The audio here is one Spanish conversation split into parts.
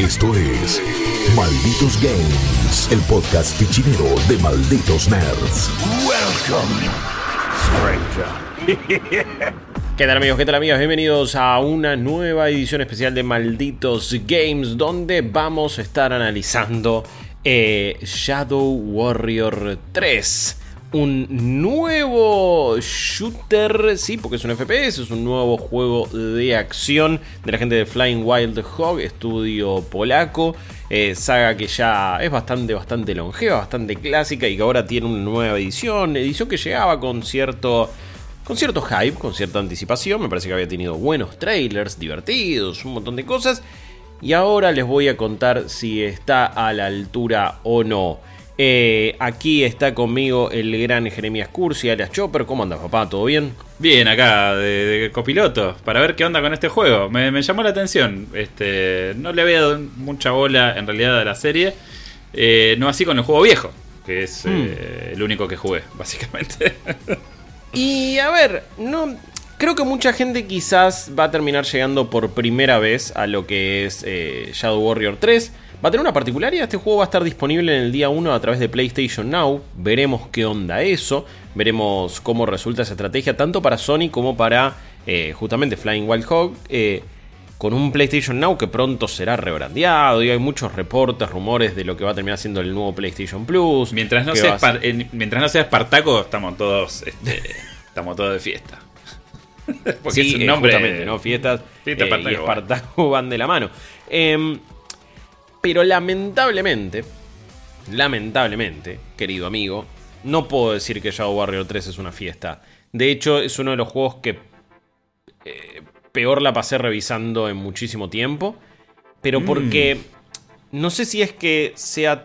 Esto es Malditos Games, el podcast fichinero de Malditos Nerds. Welcome, stranger. ¿Qué tal amigos? ¿Qué tal amigas? Bienvenidos a una nueva edición especial de Malditos Games, donde vamos a estar analizando Shadow Warrior 3. Un nuevo shooter, sí, porque es un FPS, es un nuevo juego de acción de la gente de Flying Wild Hog, estudio polaco, saga que ya es bastante longeva, bastante clásica y que ahora tiene una nueva edición que llegaba con cierto hype, con cierta anticipación. Me parece que había tenido buenos trailers, divertidos, un montón de cosas, y ahora les voy a contar si está a la altura o no. Aquí está conmigo el gran Jeremías Cursi, alias Chopper. ¿Cómo andas, papá? ¿Todo bien? Bien, acá de copiloto, para ver qué onda con este juego. Me llamó la atención. No le había dado mucha bola en realidad a la serie. No así con el juego viejo, que es el único que jugué, básicamente. Y a ver, no, creo que mucha gente quizás va a terminar llegando por primera vez a lo que es Shadow Warrior 3. Va a tener una particularidad: este juego va a estar disponible en el día 1 a través de PlayStation Now. Veremos qué onda eso, veremos cómo resulta esa estrategia, tanto para Sony como para justamente Flying Wild Hog, con un PlayStation Now que pronto será rebrandeado, y hay muchos reportes, rumores de lo que va a terminar siendo el nuevo PlayStation Plus. Mientras no sea Espartaco, estamos todos de fiesta. Porque sí, es un nombre, justamente, ¿no? Fiesta y Espartaco van de la mano. Pero lamentablemente, querido amigo, no puedo decir que Shadow Warrior 3 es una fiesta. De hecho, es uno de los juegos que peor la pasé revisando en muchísimo tiempo. Pero porque no sé si es que sea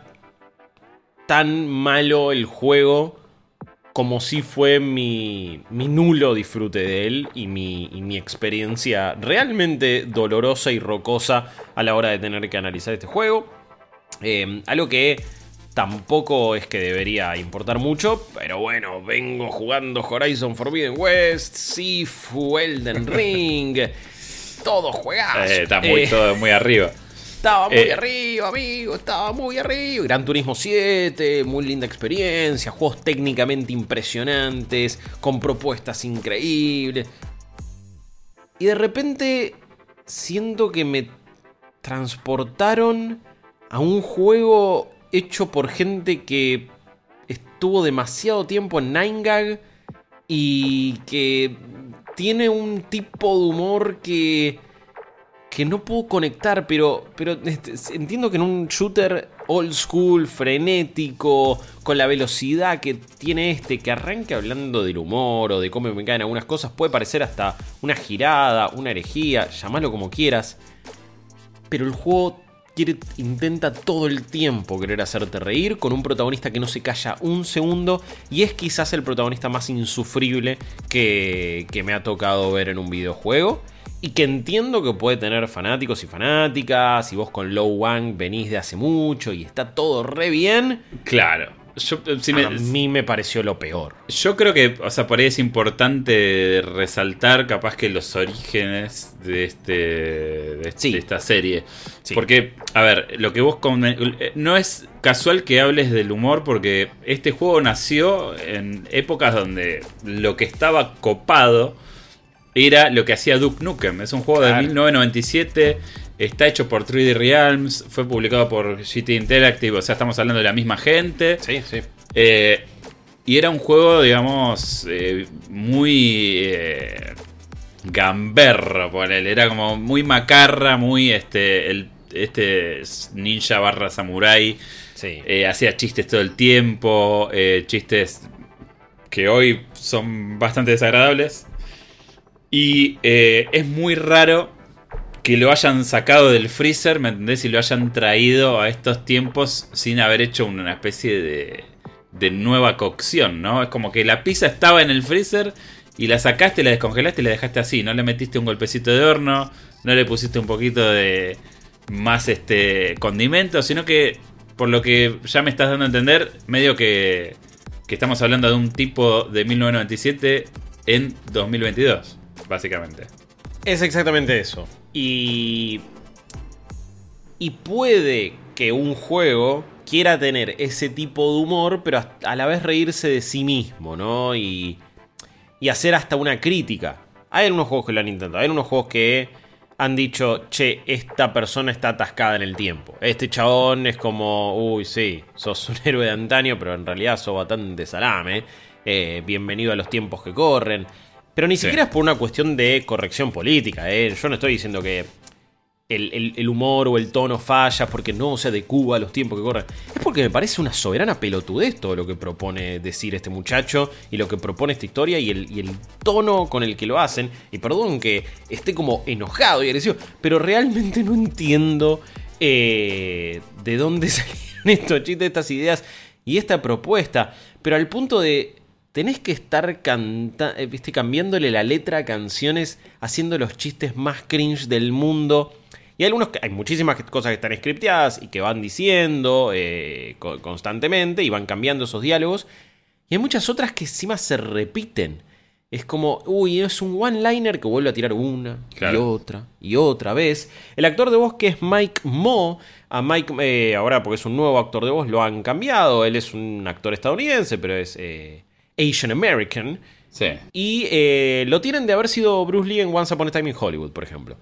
tan malo el juego como si fue mi nulo disfrute de él y mi experiencia realmente dolorosa y rocosa a la hora de tener que analizar este juego. Algo que tampoco es que debería importar mucho, pero bueno, vengo jugando Horizon Forbidden West, Sifu, Elden Ring, todo juegazo. Está todo muy arriba. Estaba muy arriba, amigo, estaba muy arriba. Gran Turismo 7, muy linda experiencia, juegos técnicamente impresionantes, con propuestas increíbles. Y de repente siento que me transportaron a un juego hecho por gente que estuvo demasiado tiempo en 9gag y que tiene un tipo de humor que no puedo conectar, pero entiendo que en un shooter old school, frenético, con la velocidad que tiene que arranque hablando del humor o de cómo me caen algunas cosas, puede parecer hasta una girada, una herejía, llamalo como quieras, pero el juego intenta todo el tiempo querer hacerte reír, con un protagonista que no se calla un segundo, y es quizás el protagonista más insufrible que me ha tocado ver en un videojuego. Y que entiendo que puede tener fanáticos y fanáticas, y vos con Low One venís de hace mucho y está todo re bien. Claro. A mí me pareció lo peor. Yo creo que, o sea, por ahí es importante resaltar capaz que los orígenes de esta serie. Sí. Porque, a ver, lo que vos no es casual que hables del humor, porque este juego nació en épocas donde lo que estaba copado era lo que hacía Duke Nukem. Es un juego de 1997, está hecho por 3D Realms, fue publicado por GT Interactive, o sea, estamos hablando de la misma gente. Sí, sí. Y era un juego, digamos, muy gamberro, ponele. Era como muy macarra, muy ninja barra samurai. Sí. Hacía chistes todo el tiempo, chistes que hoy son bastante desagradables. Y es muy raro que lo hayan sacado del freezer, ¿me entendés? Y lo hayan traído a estos tiempos sin haber hecho una especie de nueva cocción, ¿no? Es como que la pizza estaba en el freezer y la sacaste, la descongelaste y la dejaste así. No le metiste un golpecito de horno, no le pusiste un poquito de más condimento, sino que, por lo que ya me estás dando a entender, medio que estamos hablando de un tipo de 1997 en 2022. Básicamente. Es exactamente eso. Y Y puede que un juego quiera tener ese tipo de humor, pero a la vez reírse de sí mismo, ¿no? Y hacer hasta una crítica. Hay algunos juegos que lo han intentado. Hay algunos juegos que han dicho, che, esta persona está atascada en el tiempo. Este chabón es como, uy, sí, sos un héroe de antaño, pero en realidad sos bastante salame. Bienvenido a los tiempos que corren. Pero ni siquiera es por una cuestión de corrección política. Yo no estoy diciendo que el humor o el tono falla porque no se adecua a los tiempos que corren. Es porque me parece una soberana pelotudez todo lo que propone decir este muchacho y lo que propone esta historia y el tono con el que lo hacen. Y perdón que esté como enojado y agresivo, pero realmente no entiendo de dónde salieron estos chistes, estas ideas y esta propuesta. Pero al punto de tenés que estar cambiándole la letra a canciones, haciendo los chistes más cringe del mundo. Y hay muchísimas cosas que están scripteadas y que van diciendo constantemente y van cambiando esos diálogos. Y hay muchas otras que encima se repiten. Es como, uy, es un one-liner que vuelve a tirar una y otra vez. El actor de voz que es Mike Moh, a Mike, ahora porque es un nuevo actor de voz, lo han cambiado. Él es un actor estadounidense, pero es Asian American. Sí. Y lo tienen de haber sido Bruce Lee en Once Upon a Time in Hollywood, por ejemplo.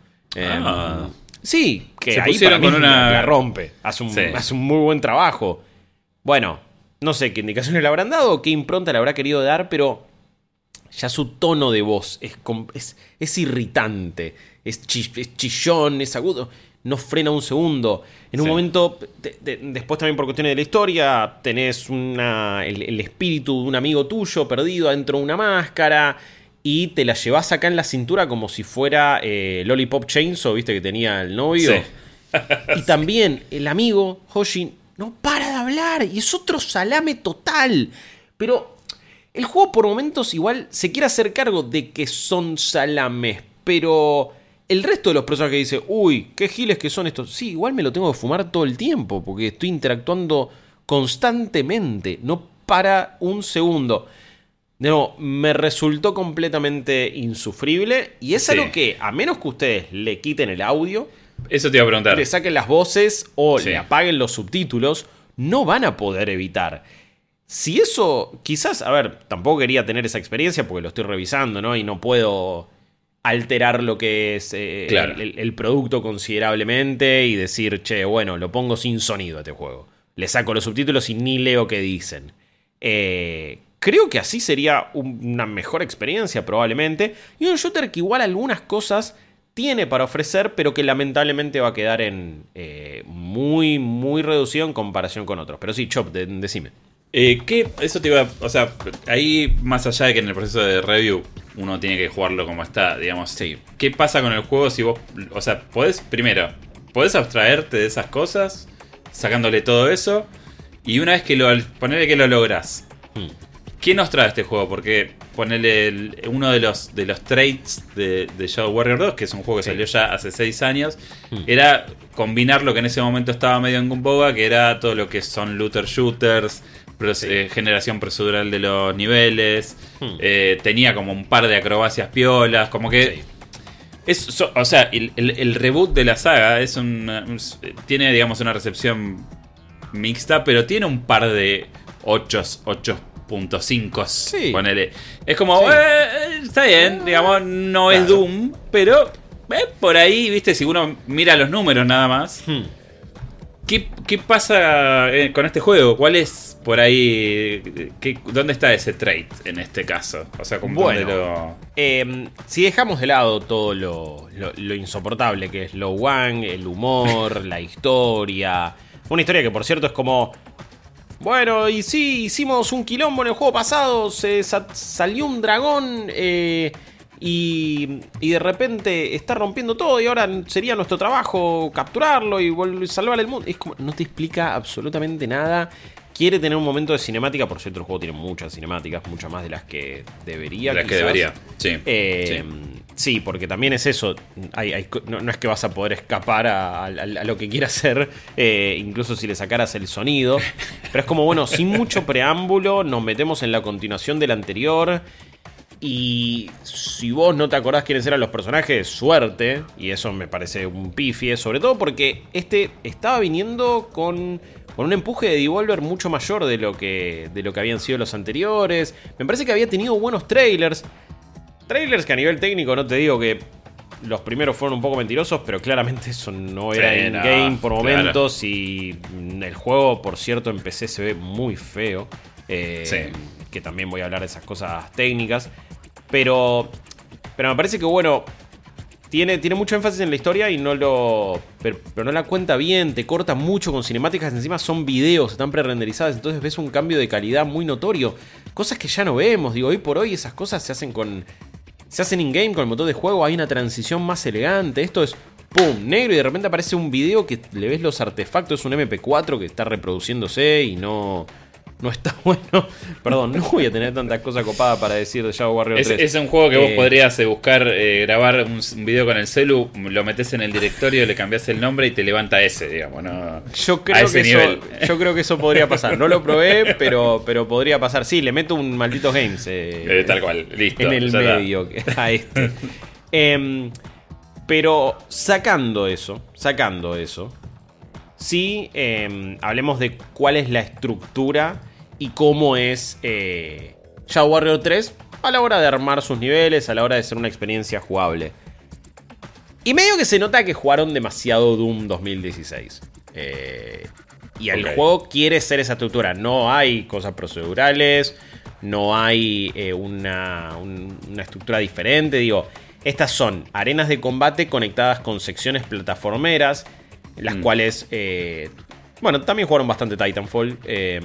Sí, que se ahí para mí con una... la rompe. Hace un muy buen trabajo. Bueno, no sé qué indicaciones le habrán dado o qué impronta le habrá querido dar, pero ya su tono de voz es irritante. Es chillón, es agudo. No frena un segundo. En un momento, después también por cuestiones de la historia, tenés el espíritu de un amigo tuyo perdido adentro de una máscara y te la llevás acá en la cintura como si fuera Lollipop Chainsaw, viste que tenía el novio. Sí. Y también el amigo Hoshi no para de hablar y es otro salame total. Pero el juego por momentos igual se quiere hacer cargo de que son salames, pero el resto de los personajes que dice, uy, qué giles que son estos. Sí, igual me lo tengo que fumar todo el tiempo porque estoy interactuando constantemente, no para un segundo. No, me resultó completamente insufrible y es algo que, a menos que ustedes le quiten el audio, eso te iba a preguntar, le saquen las voces o le apaguen los subtítulos, no van a poder evitar. Si eso, quizás, a ver, tampoco quería tener esa experiencia porque lo estoy revisando, ¿no? Y no puedo alterar lo que es el producto considerablemente y decir, che, bueno, lo pongo sin sonido a este juego. Le saco los subtítulos y ni leo qué dicen. Creo que así sería una mejor experiencia probablemente. Y un shooter que igual algunas cosas tiene para ofrecer, pero que lamentablemente va a quedar en muy, muy reducido en comparación con otros. Pero sí, Chop, decime. Eso te iba... O sea, ahí más allá de que en el proceso de review uno tiene que jugarlo como está, digamos. Sí. ¿Qué pasa con el juego si vos... O sea, podés abstraerte de esas cosas, sacándole todo eso, y una vez que ponele que lo lográs. ¿Qué nos trae este juego? Porque ponele uno de los traits de Shadow Warrior 2, que es un juego que salió ya hace 6 años, era combinar lo que en ese momento estaba medio en boga, que era todo lo que son looter shooters, generación procedural de los niveles, tenía como un par de acrobacias piolas, como que... o sea, el reboot de la saga tiene, digamos, una recepción mixta, pero tiene un par de 8.5, ponele. Es como, está bien, digamos, no es Doom, pero por ahí, viste, si uno mira los números nada más, ¿qué pasa con este juego? ¿Cuál es por ahí? ¿Dónde está ese trait en este caso? O sea, si dejamos de lado todo lo insoportable que es lo one, el humor, la historia. Una historia que, por cierto, es como... Bueno, y sí, hicimos un quilombo en el juego pasado, salió un dragón y de repente está rompiendo todo y ahora sería nuestro trabajo capturarlo y salvar el mundo. Es como, no te explica absolutamente nada. Quiere tener un momento de cinemática, por cierto el juego tiene muchas cinemáticas, muchas más de las que debería. Sí, porque también es eso, no es que vas a poder escapar a lo que quiera hacer, incluso si le sacaras el sonido, pero es como, bueno, sin mucho preámbulo, nos metemos en la continuación del anterior Y si vos no te acordás quiénes eran los personajes, suerte. Y eso me parece un pifie. Sobre todo porque este estaba viniendo con un empuje de Devolver mucho mayor de lo que habían sido los anteriores. Me parece que había tenido buenos trailers. Trailers que a nivel técnico no te digo que los primeros fueron un poco mentirosos, pero claramente eso no era in-game por momentos. Claro. Y el juego, por cierto, en PC se ve muy feo. Que también voy a hablar de esas cosas técnicas. Pero me parece que, bueno, tiene mucho énfasis en la historia y pero no la cuenta bien. Te corta mucho con cinemáticas. Encima son videos, están pre-renderizadas. Entonces ves un cambio de calidad muy notorio. Cosas que ya no vemos. Digo, hoy por hoy esas cosas se hacen in-game con el motor de juego. Hay una transición más elegante. Esto es pum, negro y de repente aparece un video que le ves los artefactos. Es un MP4 que está reproduciéndose y no está bueno. Perdón, no voy a tener tantas cosas copadas para decir de Shadow Warrior 3. Es un juego que vos podrías buscar, grabar un video con el celu, lo metés en el directorio, le cambiás el nombre y te levanta ese, digamos. ¿No? Yo creo que eso podría pasar. No lo probé, pero podría pasar. Sí, le meto un Malditos Games. Tal cual, listo. En el medio a este. Pero sacando eso. Sí, hablemos de cuál es la estructura y cómo es Shadow Warrior 3 a la hora de armar sus niveles, a la hora de ser una experiencia jugable. Y medio que se nota que jugaron demasiado Doom 2016. Y el juego quiere ser esa estructura. No hay cosas procedurales, no hay una estructura diferente. Digo, estas son arenas de combate conectadas con secciones plataformeras, las cuales, bueno, también jugaron bastante Titanfall.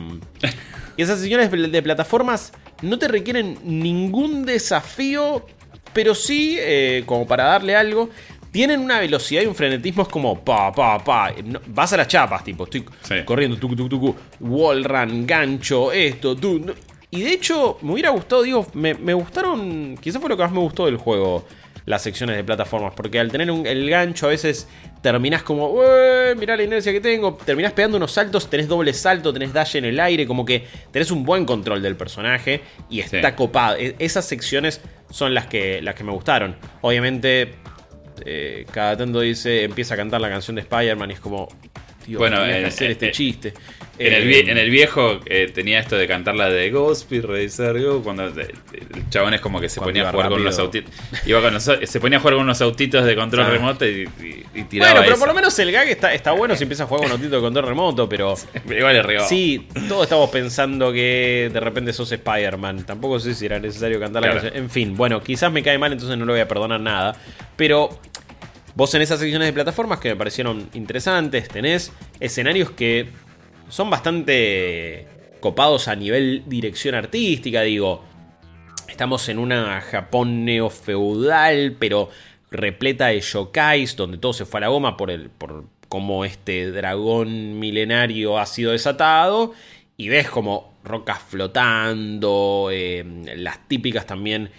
Y esas secciones de plataformas no te requieren ningún desafío, pero sí, como para darle algo, tienen una velocidad y un frenetismo. Es como pa. Vas a las chapas, tipo, estoy corriendo, tucu, wall run, gancho, esto, y de hecho, me hubiera gustado, digo, me gustaron, quizás fue lo que más me gustó del juego, las secciones de plataformas, porque al tener el gancho a veces terminás como, mirá la inercia que tengo, terminás pegando unos saltos, tenés doble salto, tenés dash en el aire, como que tenés un buen control del personaje y está copado. Esas secciones son las que me gustaron. Obviamente, cada tanto empieza a cantar la canción de Spider-Man y es como, tío, bueno, tenía que hacer este chiste. En el viejo tenía esto de cantar la de Go Speed Racer Go, cuando el chabón es como que se ponía a jugar con unos autitos. Se ponía a jugar con unos autitos de control remoto y tiraba. Bueno, pero por lo menos el gag está bueno si empieza a jugar con autitos de control remoto, pero igual es regalo. Sí, todos estamos pensando que de repente sos Spider-Man. Tampoco sé si era necesario cantar la canción. En fin, bueno, quizás me cae mal, entonces no le voy a perdonar nada. Pero vos en esas secciones de plataformas que me parecieron interesantes, tenés escenarios que son bastante copados a nivel dirección artística. Digo, estamos en una Japón neofeudal, pero repleta de yokais, donde todo se fue a la goma por cómo este dragón milenario ha sido desatado. Y ves como rocas flotando, las típicas también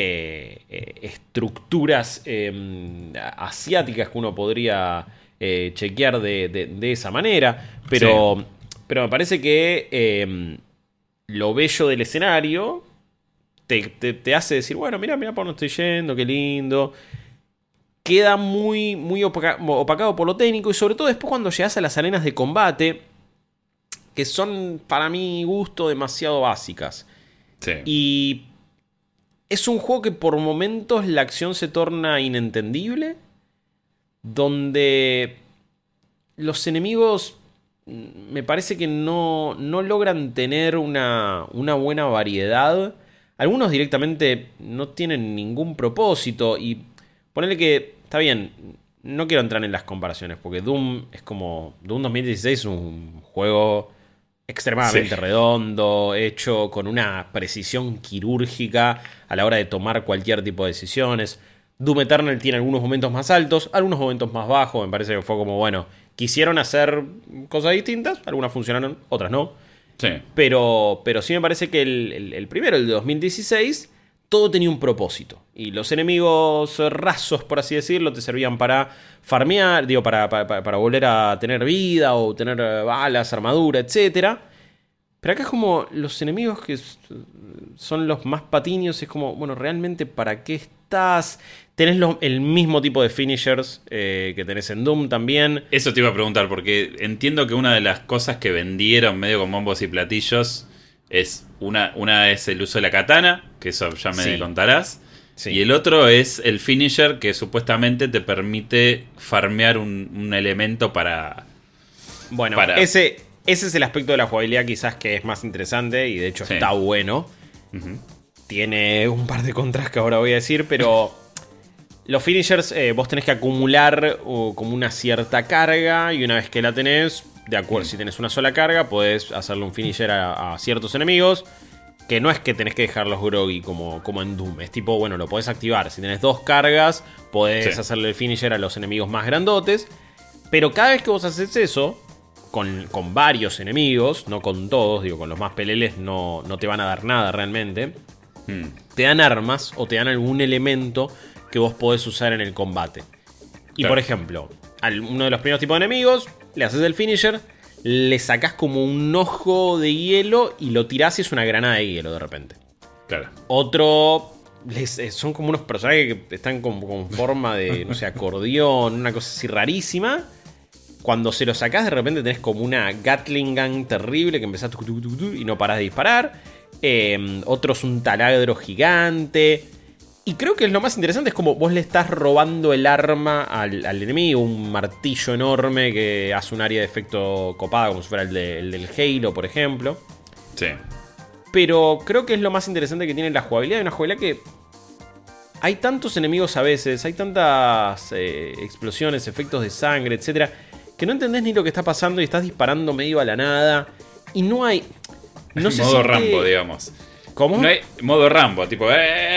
estructuras asiáticas que uno podría chequear de esa manera. Pero me parece que lo bello del escenario te hace decir, bueno, mira por dónde estoy yendo, qué lindo. Queda muy opacado por lo técnico. Y sobre todo después cuando llegas a las arenas de combate, que son, para mi gusto, demasiado básicas. Sí. Y es un juego que por momentos la acción se torna inentendible, donde los enemigos me parece que no logran tener una buena variedad. Algunos directamente no tienen ningún propósito. Y ponele que, está bien, no quiero entrar en las comparaciones, porque Doom 2016 es un juego extremadamente redondo, hecho con una precisión quirúrgica a la hora de tomar cualquier tipo de decisiones. Doom Eternal tiene algunos momentos más altos, algunos momentos más bajos. Me parece que fue como, bueno, quisieron hacer cosas distintas, algunas funcionaron, otras no. Sí. Pero sí me parece que el primero, el de 2016, todo tenía un propósito. Y los enemigos rasos, por así decirlo, te servían para farmear, digo, para volver a tener vida o tener balas, armadura, etc. Pero acá es como los enemigos que son los más patiños. Es como, bueno, realmente ¿para qué estás? Tenés el mismo tipo de finishers que tenés en Doom también. Eso te iba a preguntar, porque entiendo que una de las cosas que vendieron medio con bombos y platillos es una es el uso de la katana, que eso ya me contarás. Sí. Y el otro es el finisher, que supuestamente te permite farmear un elemento para... Bueno, ese es el aspecto de la jugabilidad quizás que es más interesante y de hecho está bueno. Tiene un par de contras que ahora voy a decir, pero los finishers vos tenés que acumular como una cierta carga y una vez que la tenés, de acuerdo, si tenés una sola carga, podés hacerle un finisher a ciertos enemigos. Que no es que tenés que dejarlos groggy como en Doom. Es tipo, bueno, lo podés activar. Si tenés 2 cargas, podés hacerle el finisher a los enemigos más grandotes. Pero cada vez que vos haces eso, con varios enemigos, no con todos, digo, con los más peleles no te van a dar nada realmente. Te dan armas o te dan algún elemento que vos podés usar en el combate. Y por ejemplo, a uno de los primeros tipos de enemigos, le haces el finisher, le sacás como un ojo de hielo y lo tirás y es una granada de hielo de repente. Claro. Otro, son como unos personajes que están con forma de, no sé, acordeón, una cosa así rarísima. Cuando se lo sacás de repente tenés como una Gatling Gun terrible que empezás y no parás de disparar. Otro es un taladro gigante. Y creo que lo más interesante es como vos le estás robando el arma al enemigo. Un martillo enorme que hace un área de efecto copada, como si fuera el del Halo, por ejemplo. Sí. Pero creo que es lo más interesante que tiene la jugabilidad. Una jugabilidad que hay tantos enemigos a veces, hay tantas explosiones, efectos de sangre, etcétera, que no entendés ni lo que está pasando y estás disparando medio a la nada. Y no hay... No sé modo Rambo, digamos. ¿Cómo? No hay modo Rambo, tipo...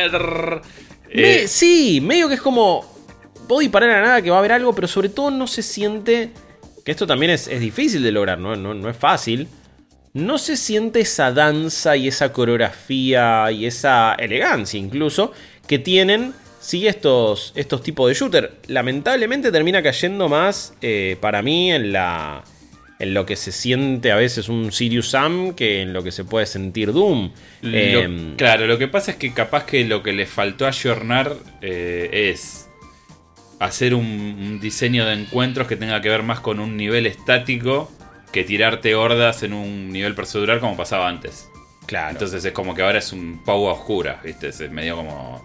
Sí, medio que es como... Puedo disparar a la nada que va a haber algo, pero sobre todo no se siente... Que esto también es difícil de lograr, no es fácil. No se siente esa danza y esa coreografía y esa elegancia incluso que tienen, sí, estos tipos de shooter. Lamentablemente termina cayendo más para mí en lo que se siente a veces un Serious Sam que en lo que se puede sentir Doom. Claro, lo que pasa es que capaz que lo que le faltó ayornar es hacer un diseño de encuentros que tenga que ver más con un nivel estático que tirarte hordas en un nivel procedural como pasaba antes. Claro. Entonces es como que ahora es un pau a oscuras, ¿viste? Es medio como...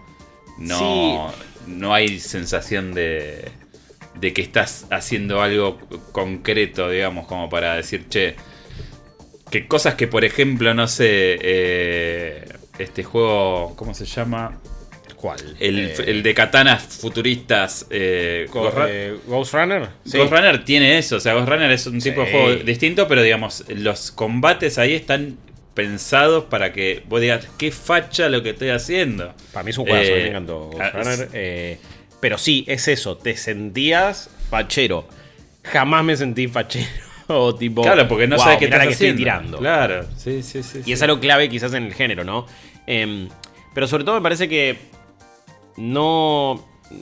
No hay sensación de que estás haciendo algo concreto, digamos, como para decir, che, que cosas que, por ejemplo, no sé, este juego, ¿cómo se llama? ¿Cuál? El de katanas futuristas. Ghost Runner. Sí. Ghost Runner tiene eso, o sea, Ghost Runner es un tipo de juego distinto, pero digamos, los combates ahí están pensados para que vos digas, qué facha lo que estoy haciendo. Para mí es un juegazo, me encantó Ghost Runner. Pero sí, es eso, te sentías fachero. Jamás me sentí fachero. O tipo, claro, porque no sabes qué estás haciendo. Estoy tirando. Claro, sí. Y es algo clave quizás en el género, ¿no? Pero sobre todo me parece que no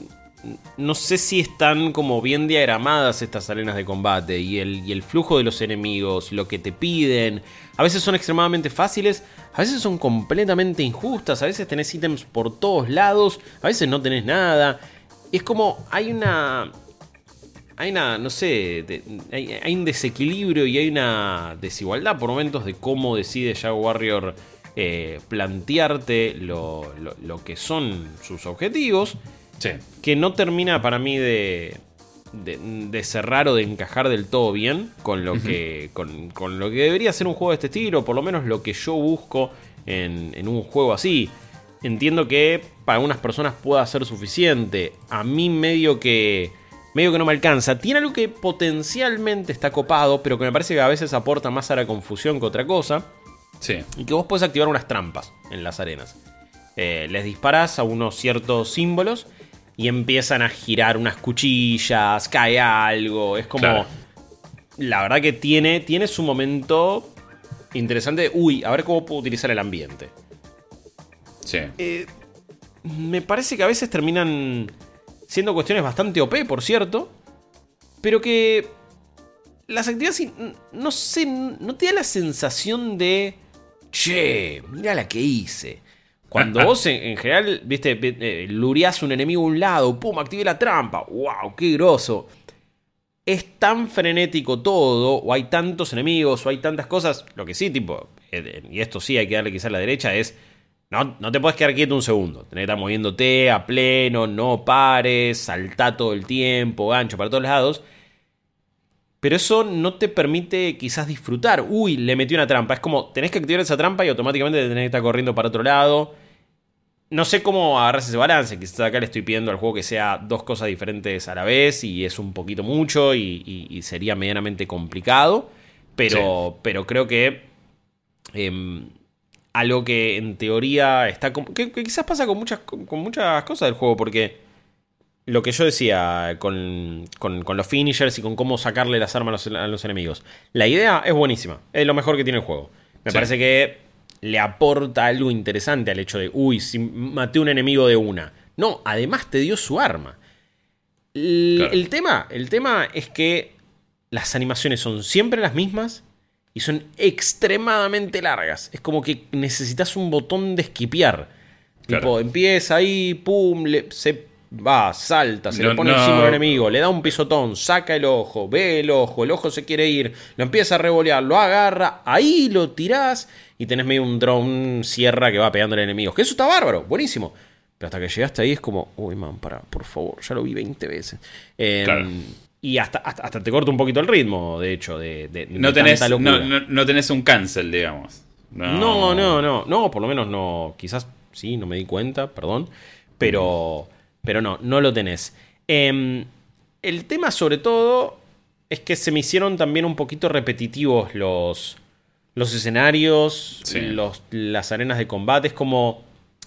sé si están como bien diagramadas estas arenas de combate y el flujo de los enemigos, lo que te piden. A veces son extremadamente fáciles, a veces son completamente injustas, a veces tenés ítems por todos lados, a veces no tenés nada. Es como hay una, no sé, hay un desequilibrio y hay una desigualdad por momentos de cómo decide Shadow Warrior plantearte lo que son sus objetivos. Sí. Que no termina para mí de cerrar o de encajar del todo bien con lo que con lo que debería ser un juego de este estilo, por lo menos lo que yo busco en un juego así. Entiendo que para algunas personas pueda ser suficiente. A mí medio que no me alcanza. Tiene algo que potencialmente está copado, pero que me parece que a veces aporta más a la confusión que otra cosa. Sí. Y que vos podés activar unas trampas en las arenas. Les disparás a unos ciertos símbolos y empiezan a girar unas cuchillas, cae algo. Es como... Claro. La verdad que tiene su momento interesante. Uy, a ver cómo puedo utilizar el ambiente. Sí. Me parece que a veces terminan siendo cuestiones bastante OP, por cierto. Pero que las actividades, no sé, no te da la sensación de, che, mira la que hice. Cuando vos en general, viste, lureás un enemigo a un lado, pum, activé la trampa, wow, qué groso. Es tan frenético todo, o hay tantos enemigos, o hay tantas cosas. Lo que sí, tipo, y esto sí hay que darle quizás a la derecha, es no te puedes quedar quieto un segundo. Tenés que estar moviéndote a pleno, no pares, saltá todo el tiempo, gancho para todos lados. Pero eso no te permite quizás disfrutar. Uy, le metí una trampa. Es como, tenés que activar esa trampa y automáticamente tenés que estar corriendo para otro lado. No sé cómo agarras ese balance. Quizás acá le estoy pidiendo al juego que sea dos cosas diferentes a la vez y es un poquito mucho y sería medianamente complicado. Pero creo que algo que en teoría está... que quizás pasa con muchas cosas del juego, porque lo que yo decía con los finishers y con cómo sacarle las armas a los enemigos. La idea es buenísima. Es lo mejor que tiene el juego. Me parece que le aporta algo interesante al hecho de, uy, si maté un enemigo de una. No, además te dio su arma. Claro. El tema es que las animaciones son siempre las mismas y son extremadamente largas. Es como que necesitas un botón de esquipear. Claro. Tipo, empieza ahí, pum, se va, salta, se le pone encima al enemigo, le da un pisotón, saca el ojo, ve el ojo se quiere ir, lo empieza a revolear, lo agarra, ahí lo tirás y tenés medio un drone sierra que va pegando al enemigo. Que eso está bárbaro, buenísimo. Pero hasta que llegaste ahí es como, uy, man, para, por favor, ya lo vi 20 veces. Claro. Y hasta te corta un poquito el ritmo, de hecho, no tenés un cancel, digamos. No, por lo menos no. Quizás sí, no me di cuenta, perdón. Pero no lo tenés. El tema, sobre todo, es que se me hicieron también un poquito repetitivos los escenarios, las arenas de combate. Es como...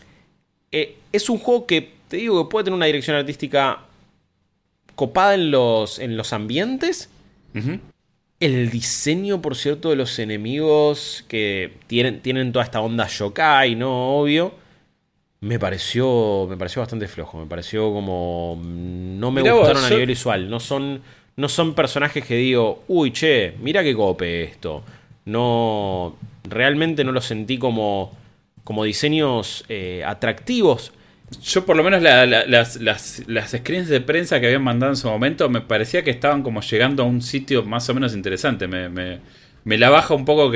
es un juego que, te digo, que puede tener una dirección artística copada en los ambientes. Uh-huh. El diseño, por cierto, de los enemigos que tienen toda esta onda yokai, ¿no? Obvio. Me pareció bastante flojo. Me pareció como... No me gustaron a nivel visual. No son personajes que digo, uy, che, mira qué cope esto. No... Realmente no los sentí como diseños atractivos. Yo por lo menos las screens de prensa que habían mandado en su momento me parecía que estaban como llegando a un sitio más o menos interesante. Me la baja un poco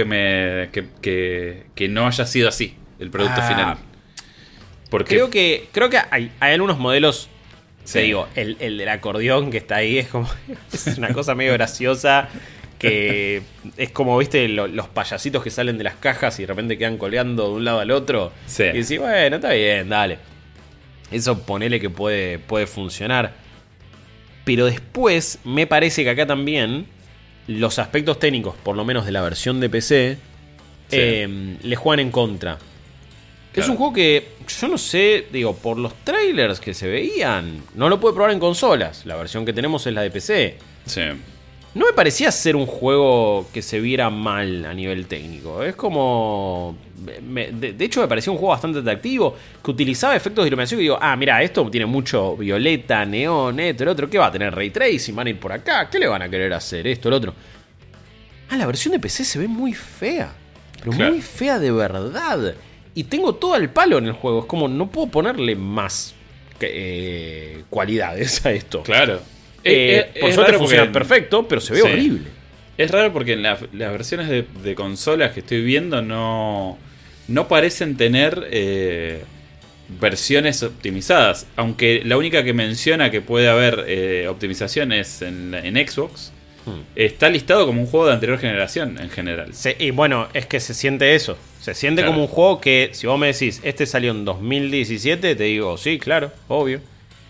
que no haya sido así el producto final. Porque creo que hay algunos modelos. Te digo, el del acordeón que está ahí es como es una cosa medio graciosa. Que es como, viste, los payasitos que salen de las cajas y de repente quedan colgando de un lado al otro. Sí. Y decís, bueno, está bien, dale. Eso ponele que puede funcionar. Pero después me parece que acá también los aspectos técnicos, por lo menos de la versión de PC, le juegan en contra. Claro. Es un juego que yo no sé, digo, por los trailers que se veían, no lo pude probar en consolas. La versión que tenemos es la de PC. Sí. No me parecía ser un juego que se viera mal a nivel técnico. Es como... De hecho me parecía un juego bastante atractivo, que utilizaba efectos de iluminación y digo, mira, esto tiene mucho violeta, neón, esto, el otro. ¿Qué va a tener? Ray tracing, van a ir por acá. ¿Qué le van a querer hacer? Esto, el otro. La versión de PC se ve muy fea. Pero claro, muy fea de verdad. Y tengo todo al palo en el juego. Es como, no puedo ponerle más cualidades a esto. Claro. Por suerte funciona perfecto, pero se ve horrible. Es raro porque en las versiones de consolas que estoy viendo no parecen tener versiones optimizadas. Aunque la única que menciona que puede haber optimización es en Xbox. Está listado como un juego de anterior generación en general. Y bueno, es que se siente eso. Se siente como un juego que, si vos me decís, este salió en 2017, te digo, sí, claro, obvio.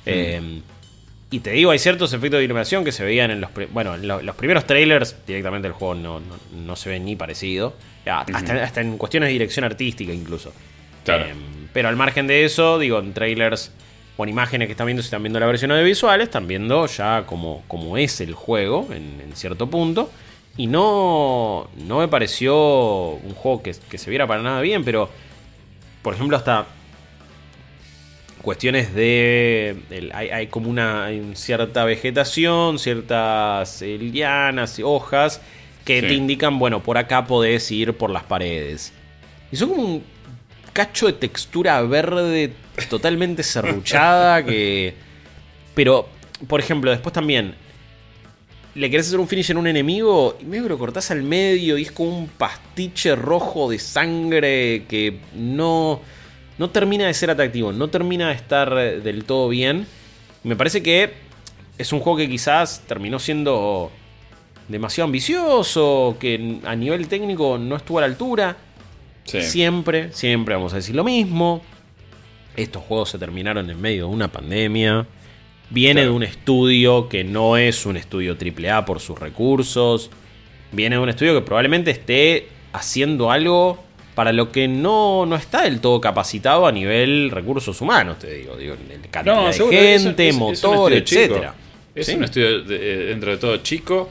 Y te digo, hay ciertos efectos de iluminación que se veían en los primeros trailers. Directamente el juego no se ve ni parecido. Hasta en cuestiones de dirección artística incluso. Claro. Pero al margen de eso, digo, en trailers o en imágenes que están viendo, si están viendo la versión audiovisual, están viendo ya como es el juego en cierto punto. Y no me pareció un juego que se viera para nada bien. Pero, por ejemplo, hasta cuestiones de... hay como hay cierta vegetación, ciertas lianas, hojas, que te indican, bueno, por acá podés ir por las paredes. Y son como un cacho de textura verde totalmente serruchada que... Pero, por ejemplo, después también... Le querés hacer un finish en un enemigo y medio que lo cortás al medio y es como un pastiche rojo de sangre que no termina de ser atractivo, no termina de estar del todo bien. Me parece que es un juego que quizás terminó siendo demasiado ambicioso, que a nivel técnico no estuvo a la altura. Sí. Siempre vamos a decir lo mismo. Estos juegos se terminaron en medio de una pandemia. Viene de un estudio que no es un estudio AAA por sus recursos. Viene de un estudio que probablemente esté haciendo algo para lo que no está del todo capacitado a nivel recursos humanos, te digo cantidad de gente, motor, etcétera. Es un estudio dentro de todo chico.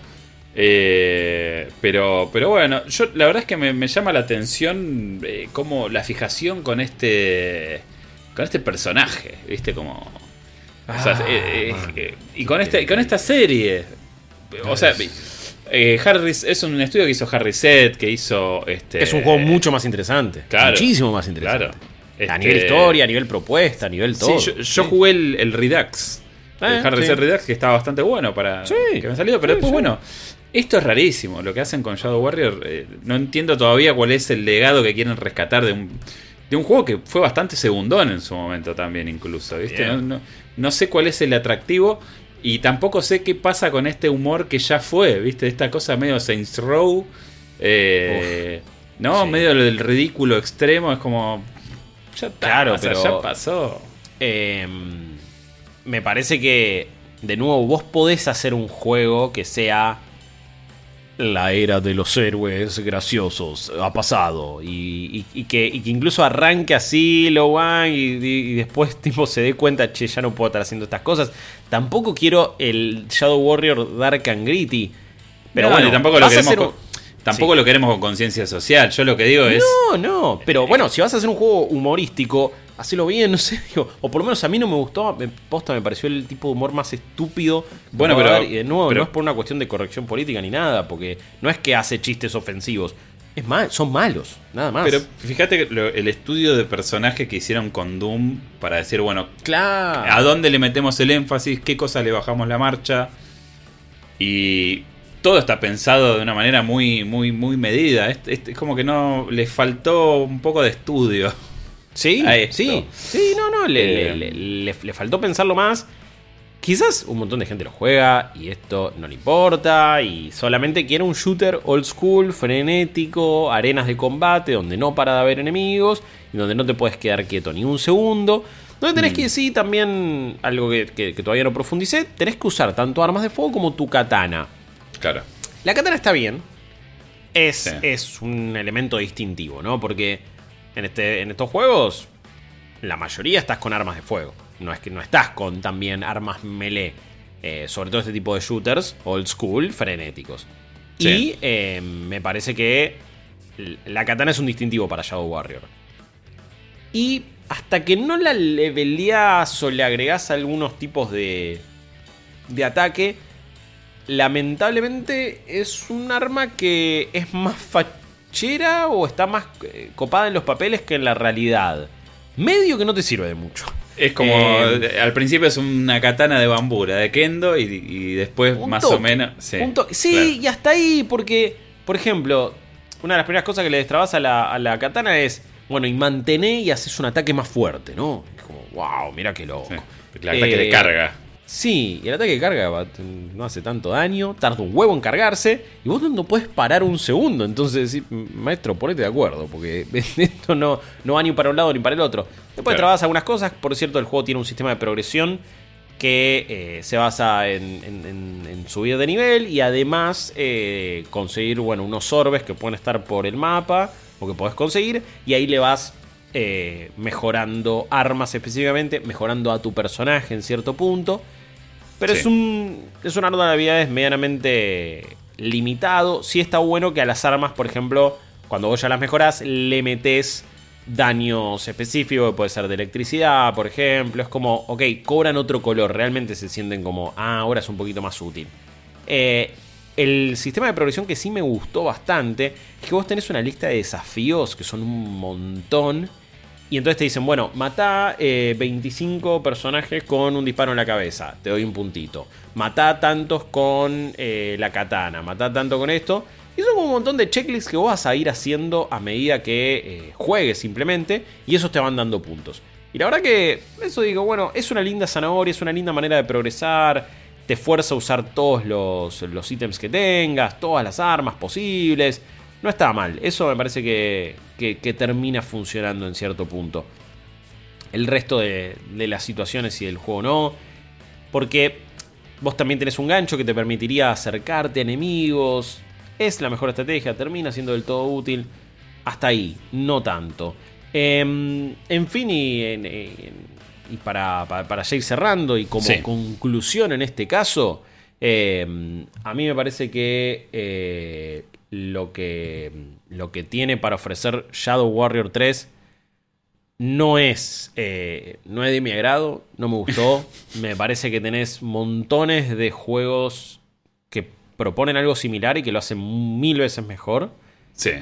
Pero bueno, yo la verdad es que me llama la atención como la fijación con este personaje, ¿viste? Como... O sea, y con esta serie, o sea, es un estudio que hizo Harry Set, que hizo es un juego mucho más interesante, claro, muchísimo más interesante, claro. A nivel historia, a nivel propuesta, a nivel todo. Sí, yo jugué el Redux, el Harry Set Redux, que estaba bastante bueno para que me ha salido, pero después bueno, esto es rarísimo lo que hacen con Shadow Warrior. No entiendo todavía cuál es el legado que quieren rescatar de un juego que fue bastante segundón en su momento también, incluso, ¿viste? No sé cuál es el atractivo y tampoco sé qué pasa con este humor que ya fue, ¿viste? Esta cosa medio Saints Row, ¿no? Sí. Medio del ridículo extremo, es como... Ya está, claro, pero ya pasó. Me parece que, de nuevo, vos podés hacer un juego que sea... La era de los héroes graciosos ha pasado y que incluso arranque así lo van y después tipo se dé cuenta, che, ya no puedo estar haciendo estas cosas. Tampoco quiero el Shadow Warrior Dark and Gritty, pero no, bueno, tampoco lo queremos con conciencia social. Yo lo que digo es... No, pero bueno, si vas a hacer un juego humorístico, hacelo bien, no sé, digo, o por lo menos a mí no me gustó, posta me pareció el tipo de humor más estúpido. Bueno, pero... Y de nuevo, no es por una cuestión de corrección política ni nada, porque no es que hace chistes ofensivos, es son malos, nada más. Pero fíjate que el estudio de personaje que hicieron con Doom para decir, bueno, claro, ¿a dónde le metemos el énfasis? ¿Qué cosa le bajamos la marcha? Y... todo está pensado de una manera muy, muy, muy medida. Es como que no le faltó un poco de estudio. Sí, le faltó pensarlo más. Quizás un montón de gente lo juega y esto no le importa y solamente quiere un shooter old school, frenético, arenas de combate donde no para de haber enemigos y donde no te puedes quedar quieto ni un segundo. Donde tenés que decir también algo que todavía no profundicé, tenés que usar tanto armas de fuego como tu katana. Claro. La katana está bien. Es un elemento distintivo, ¿no? Porque en estos juegos la mayoría estás con armas de fuego. No es que no estás con también armas melee. Sobre todo este tipo de shooters old school, frenéticos. Sí. Y me parece que la katana es un distintivo para Shadow Warrior. Y hasta que no la leveleás o le agregás algunos tipos de ataque, lamentablemente es un arma que es más fachera o está más copada en los papeles que en la realidad. Medio que no te sirve de mucho. Es como, al principio es una katana de bambura, de kendo, y después más o menos... Sí, claro. Y hasta ahí, porque, por ejemplo, una de las primeras cosas que le destrabas a la katana es, bueno, y mantener y haces un ataque más fuerte, ¿no? Es como, wow, mira qué loco. Sí, el ataque de carga. Sí, y el ataque de carga no hace tanto daño, tarda un huevo en cargarse, y vos no puedes parar un segundo. Entonces decís, maestro, ponete de acuerdo, porque esto no va ni para un lado ni para el otro. Después trabas algunas cosas. Por cierto, el juego tiene un sistema de progresión que se basa en subir de nivel y además conseguir unos orbes que pueden estar por el mapa o que podés conseguir, y ahí le vas mejorando armas específicamente, mejorando a tu personaje en cierto punto. Pero sí, es un árbol de habilidades medianamente limitado. Sí está bueno que a las armas, por ejemplo, cuando vos ya las mejorás, le metés daños específicos, que puede ser de electricidad, por ejemplo. Es como, ok, cobran otro color, realmente se sienten como, ahora es un poquito más útil. El sistema de progresión que sí me gustó bastante es que vos tenés una lista de desafíos que son un montón. Y entonces te dicen, bueno, matá 25 personajes con un disparo en la cabeza, te doy un puntito. Matá tantos con la katana, matá tanto con esto. Y son como un montón de checklists que vos vas a ir haciendo a medida que juegues simplemente. Y esos te van dando puntos. Y la verdad que eso digo, bueno, es una linda zanahoria, es una linda manera de progresar. Te fuerza a usar todos los ítems que tengas, todas las armas posibles. No está mal, eso me parece que termina funcionando en cierto punto. El resto de las situaciones y del juego no. Porque vos también tenés un gancho que te permitiría acercarte a enemigos. Es la mejor estrategia, termina siendo del todo útil. Hasta ahí, no tanto. En fin, y para ya ir cerrando y como conclusión en este caso, a mí me parece que lo que tiene para ofrecer Shadow Warrior 3 no es de mi agrado, no me gustó. Me parece que tenés montones de juegos que proponen algo similar y que lo hacen 1000 veces mejor. Sí.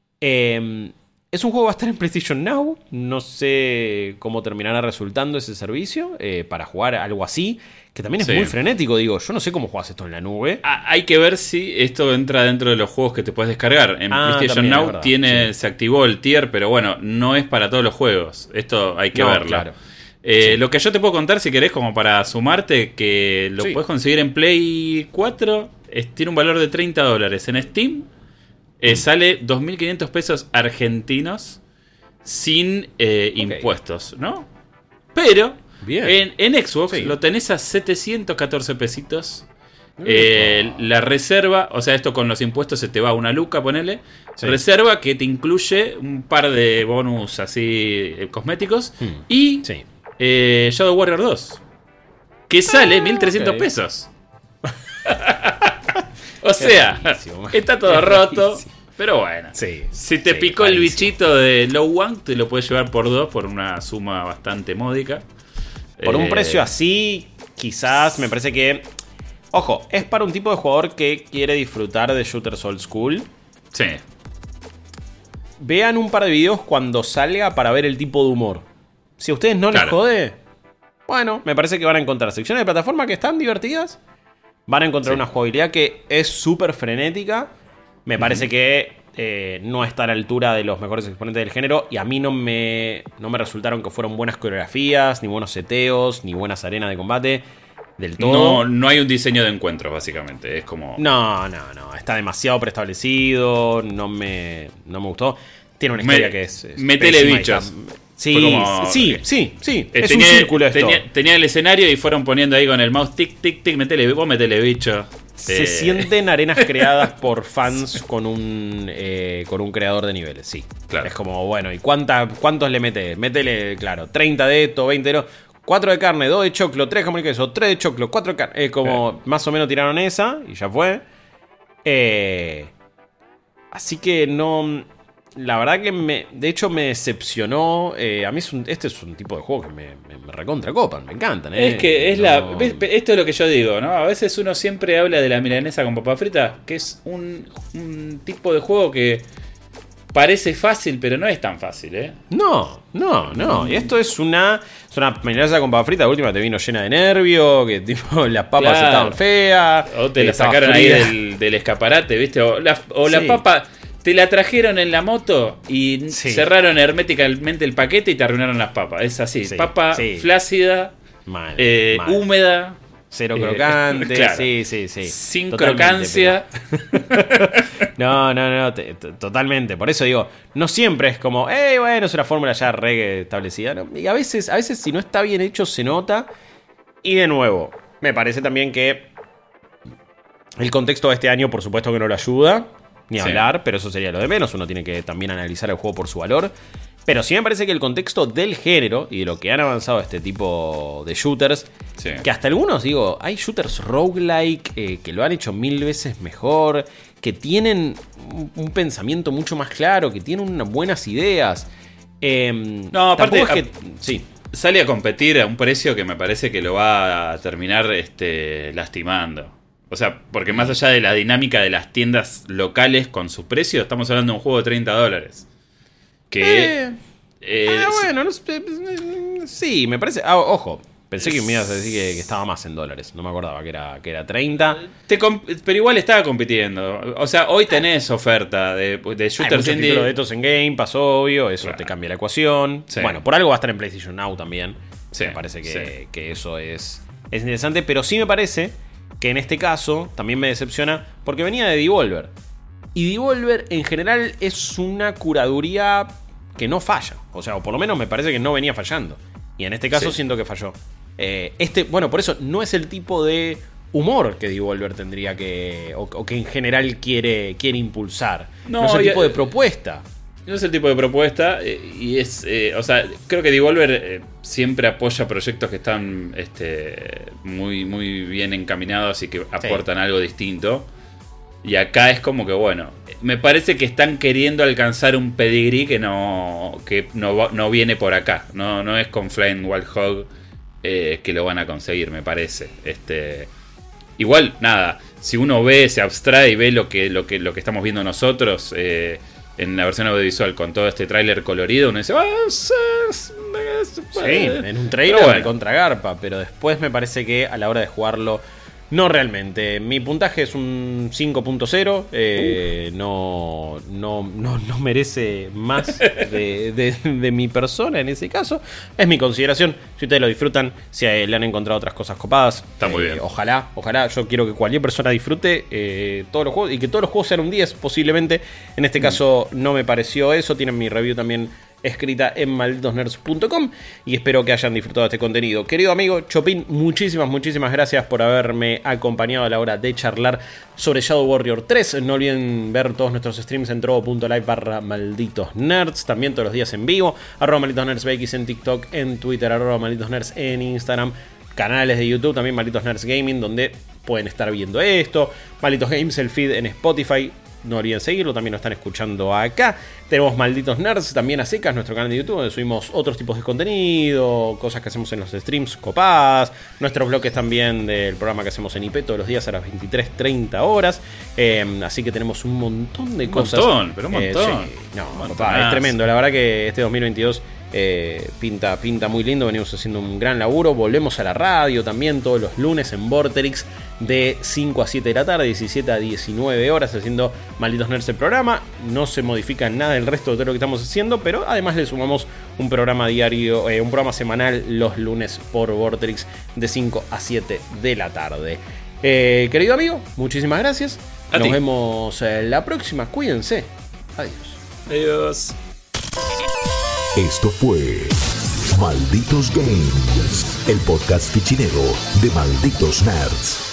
Es un juego que va a estar en PlayStation Now. No sé cómo terminará resultando ese servicio para jugar algo así. Que también es muy frenético, digo. Yo no sé cómo jugás esto en la nube. Hay que ver si esto entra dentro de los juegos que te puedes descargar. En PlayStation Now verdad, se activó el tier, pero bueno, no es para todos los juegos. Esto hay que verlo. Claro. Lo que yo te puedo contar, si querés, como para sumarte, que lo puedes conseguir en Play 4. Tiene un valor de $30. En Steam sale 2.500 pesos argentinos sin impuestos, ¿no? Pero en Xbox lo tenés a 714 pesitos. La reserva, o sea, esto con los impuestos se te va a una luca, ponele. Reserva que te incluye un par de bonus así cosméticos. Y Shadow Warrior 2, que sale 1.300 pesos. O sea, está todo roto. Pero bueno, si te picó el bichito de Low One, te lo puedes llevar por 2 por una suma bastante módica. Por un precio así, quizás me parece que... Ojo, es para un tipo de jugador que quiere disfrutar de shooters old school. Sí. Vean un par de videos cuando salga para ver el tipo de humor. Si a ustedes no les jode, bueno, me parece que van a encontrar secciones de plataforma que están divertidas. Van a encontrar una jugabilidad que es súper frenética. Me parece que no está a la altura de los mejores exponentes del género. Y a mí no me resultaron que fueron buenas coreografías, ni buenos seteos, ni buenas arenas de combate. Del todo. No hay un diseño de encuentros, básicamente. Es como... No. Está demasiado preestablecido. No me gustó. Tiene una historia que es metele bichos. Sí. Es un círculo esto. Tenía el escenario y fueron poniendo ahí con el mouse tic, tic, tic, vos metele bicho. Se sienten arenas creadas por fans con un creador de niveles, sí. Claro. Es como, bueno, ¿y cuántos le metes? Métele, claro, 30 de esto, 20 de esto, 4 de carne, 2 de choclo, 3 de jamón y queso, 3 de choclo, 4 de carne. Como más o menos tiraron esa y ya fue. Así que no... La verdad que de hecho me decepcionó. A mí este es un tipo de juego que me recontra copan, me encantan. Es que esto es lo que yo digo, ¿no? A veces uno siempre habla de la milanesa con papas fritas, que es un tipo de juego que parece fácil, pero no es tan fácil, ¿eh? No. Y esto es una milanesa con papas fritas. De última te vino llena de nervio, que tipo las papas estaban feas. O te la sacaron ahí del escaparate, ¿viste? O la papa... Te la trajeron en la moto y cerraron herméticamente el paquete y te arruinaron las papas. Es así, papa flácida, mal. Húmeda. Cero crocante, claro. Sí. Sin crocancia. No, totalmente. Por eso digo, no siempre es como, bueno, es una fórmula ya re establecida. ¿No? Y a veces si no está bien hecho se nota. Y de nuevo, me parece también que el contexto de este año por supuesto que no lo ayuda. Ni hablar, pero eso sería lo de menos. Uno tiene que también analizar el juego por su valor. Pero sí me parece que el contexto del género y de lo que han avanzado este tipo de shooters, que hasta algunos, digo, hay shooters roguelike que lo han hecho 1000 veces mejor, que tienen un pensamiento mucho más claro, que tienen unas buenas ideas. No, aparte, tampoco es que, sí. Sale a competir a un precio que me parece que lo va a terminar lastimando. O sea, porque más allá de la dinámica de las tiendas locales con sus precios, estamos hablando de un juego de $30. Que... bueno, no sé, sí, me parece... ojo, pensé que me ibas a decir que estaba más en dólares. No me acordaba que era 30. Pero igual estaba compitiendo. O sea, hoy tenés oferta de shooters indie. indie. De estos en Game Pass, obvio. Eso te cambia la ecuación. Sí. Bueno, por algo va a estar en PlayStation Now también. Sí, me parece que eso es interesante. Pero sí me parece que en este caso también me decepciona porque venía de Devolver. Y Devolver en general es una curaduría que no falla. O sea, o por lo menos me parece que no venía fallando. Y en este caso siento que falló. Bueno, por eso no es el tipo de humor que Devolver tendría que... O que en general quiere impulsar. No es el tipo de propuesta. No es el tipo de propuesta. Y es... o sea, creo que Devolver siempre apoya proyectos que están muy, muy bien encaminados y que aportan algo distinto. Y acá es como que, bueno, me parece que están queriendo alcanzar un pedigrí que no viene por acá. No es con Flying Wild Hog que lo van a conseguir, me parece. Igual, nada, si uno ve, se abstrae y ve lo que estamos viendo nosotros en la versión audiovisual con todo este tráiler colorido, uno dice... Sí, en un trailer de contra garpa, pero después me parece que a la hora de jugarlo... No realmente. Mi puntaje es un 5.0. No merece más de mi persona en ese caso. Es mi consideración. Si ustedes lo disfrutan, si le han encontrado otras cosas copadas, está muy bien. Ojalá. Yo quiero que cualquier persona disfrute todos los juegos y que todos los juegos sean un 10 posiblemente. En este caso no me pareció eso. Tienen mi review también escrita en malditosnerds.com y espero que hayan disfrutado de este contenido. Querido amigo Chopin, muchísimas gracias por haberme acompañado a la hora de charlar sobre Shadow Warrior 3. No olviden ver todos nuestros streams en trovo.live/malditosnerds, también todos los días en vivo, @malditosnerdsbx en TikTok, en Twitter, @malditosnerds en Instagram, canales de YouTube, también Malditos Nerds Gaming, donde pueden estar viendo esto, Malditos Games, el feed en Spotify. No olviden seguirlo, también lo están escuchando acá. Tenemos Malditos Nerds también a secas, nuestro canal de YouTube, donde subimos otros tipos de contenido, cosas que hacemos en los streams copadas, nuestros bloques también del programa que hacemos en IP todos los días a las 23:30 horas. Así que tenemos un montón de cosas. Un montón. Sí, papá, es tremendo. La verdad que este 2022 pinta muy lindo. Venimos haciendo un gran laburo. Volvemos a la radio también todos los lunes en Vorterix de 5 a 7 de la tarde, 17 a 19 horas haciendo Malditos Nerds el programa. No se modifica nada del resto de todo lo que estamos haciendo, pero además le sumamos un programa diario, un programa semanal los lunes por Vorterix de 5 a 7 de la tarde. Querido amigo, muchísimas gracias. Nos vemos la próxima. Cuídense. Adiós. Esto fue Malditos Games, el podcast fichinero de Malditos Nerds.